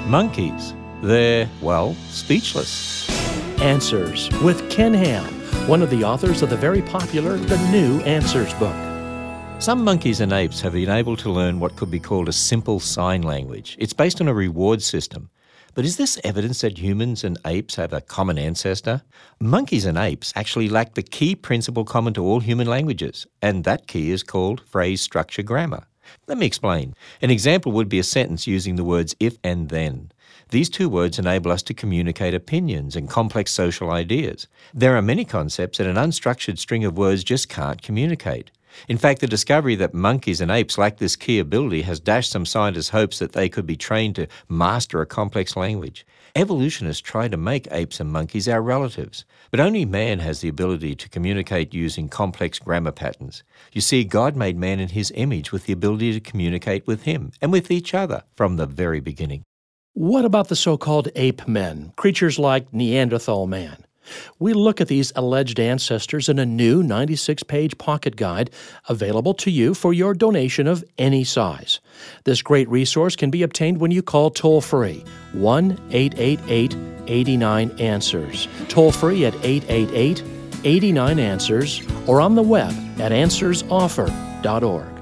Monkeys. They're, well, speechless. Answers with Ken Ham, one of the authors of the very popular The New Answers book. Some monkeys and apes have been able to learn what could be called a simple sign language. It's based on a reward system. But is this evidence that humans and apes have a common ancestor? Monkeys and apes actually lack the key principle common to all human languages, and that key is called phrase structure grammar. Let me explain. An example would be a sentence using the words if and then. These two words enable us to communicate opinions and complex social ideas. There are many concepts that an unstructured string of words just can't communicate. In fact, the discovery that monkeys and apes lack this key ability has dashed some scientists' hopes that they could be trained to master a complex language. Evolutionists try to make apes and monkeys our relatives, but only man has the ability to communicate using complex grammar patterns. You see, God made man in his image with the ability to communicate with him and with each other from the very beginning. What about the so-called ape men, creatures like Neanderthal man? We look at these alleged ancestors in a new 96-page pocket guide available to you for your donation of any size. This great resource can be obtained when you call toll-free 1-888-89-ANSWERS, toll-free at 888-89-ANSWERS, or on the web at answersoffer.org.